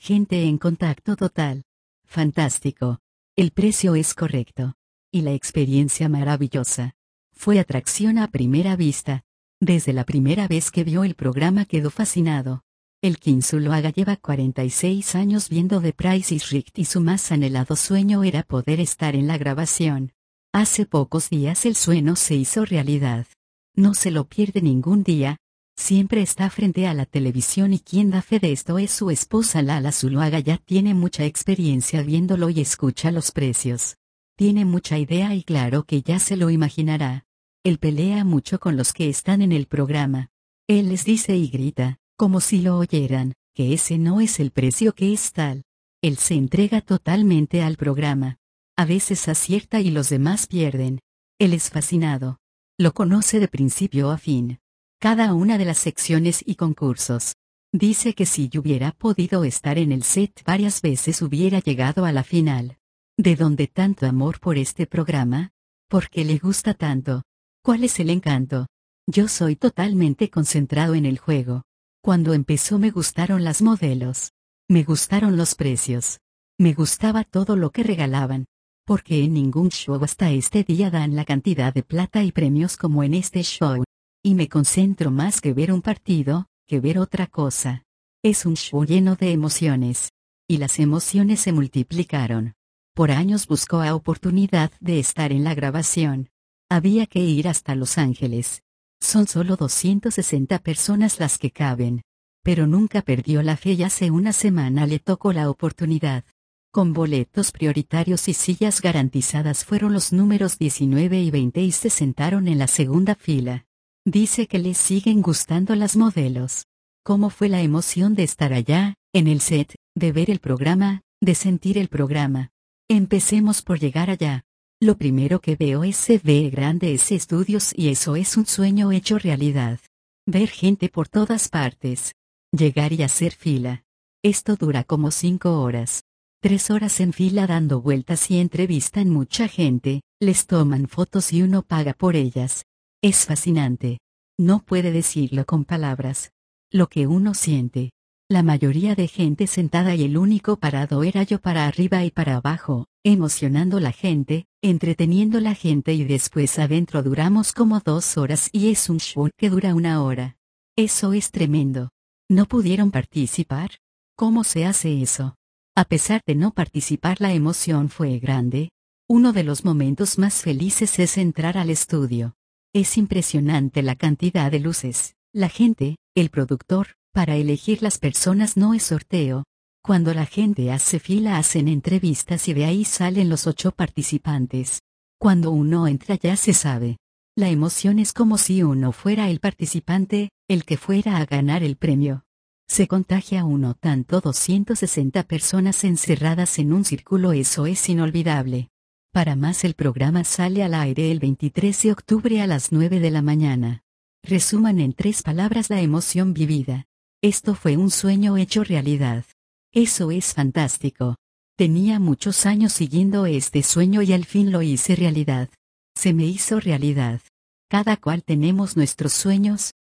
Gente en contacto total. Fantástico. El precio es correcto. Y la experiencia maravillosa. Fue atracción a primera vista. Desde la primera vez que vio el programa quedó fascinado. El Kim Zuluaga lleva 46 años viendo The Price is Right y su más anhelado sueño era poder estar en la grabación. Hace pocos días el sueño se hizo realidad. No se lo pierde ningún día. Siempre está frente a la televisión y quien da fe de esto es su esposa Lala Zuluaga. Ya tiene mucha experiencia viéndolo y escucha los precios. Tiene mucha idea y claro que ya se lo imaginará. Él pelea mucho con los que están en el programa. Él les dice y grita, como si lo oyeran, que ese no es el precio que es tal. Él se entrega totalmente al programa. A veces acierta y los demás pierden. Él es fascinado. Lo conoce de principio a fin. Cada una de las secciones y concursos. Dice que si yo hubiera podido estar en el set varias veces hubiera llegado a la final. ¿De dónde tanto amor por este programa? ¿Por qué le gusta tanto? ¿Cuál es el encanto? Yo soy totalmente concentrado en el juego. Cuando empezó me gustaron las modelos. Me gustaron los precios. Me gustaba todo lo que regalaban. Porque en ningún show hasta este día dan la cantidad de plata y premios como en este show. Y me concentro más que ver un partido, que ver otra cosa. Es un show lleno de emociones. Y las emociones se multiplicaron. Por años buscó la oportunidad de estar en la grabación. Había que ir hasta Los Ángeles. Son solo 260 personas las que caben. Pero nunca perdió la fe y hace una semana le tocó la oportunidad. Con boletos prioritarios y sillas garantizadas fueron los números 19 y 20 y se sentaron en la segunda fila. Dice que le siguen gustando las modelos. ¿Cómo fue la emoción de estar allá, en el set, de ver el programa, de sentir el programa? Empecemos por llegar allá. Lo primero que veo es se ve grandes estudios y eso es un sueño hecho realidad. Ver gente por todas partes. Llegar y hacer fila. Esto dura como 5 horas. 3 horas en fila dando vueltas y entrevistan mucha gente, les toman fotos y uno paga por ellas. Es fascinante. No puede decirlo con palabras. Lo que uno siente. La mayoría de gente sentada y el único parado era yo para arriba y para abajo, emocionando la gente, entreteniendo la gente y después adentro duramos como 2 horas y es un show que dura 1 hora. Eso es tremendo. ¿No pudieron participar? ¿Cómo se hace eso? A pesar de no participar la emoción fue grande. Uno de los momentos más felices es entrar al estudio. Es impresionante la cantidad de luces, la gente, el productor, para elegir las personas no es sorteo. Cuando la gente hace fila hacen entrevistas y de ahí salen los 8 participantes. Cuando uno entra ya se sabe. La emoción es como si uno fuera el participante, el que fuera a ganar el premio. Se contagia uno tanto 260 personas encerradas en un círculo, eso es inolvidable. Para más el programa sale al aire el 23 de octubre a las 9 de la mañana. Resuman en 3 palabras la emoción vivida. Esto fue un sueño hecho realidad. Eso es fantástico. Tenía muchos años siguiendo este sueño y al fin lo hice realidad. Se me hizo realidad. Cada cual tenemos nuestros sueños,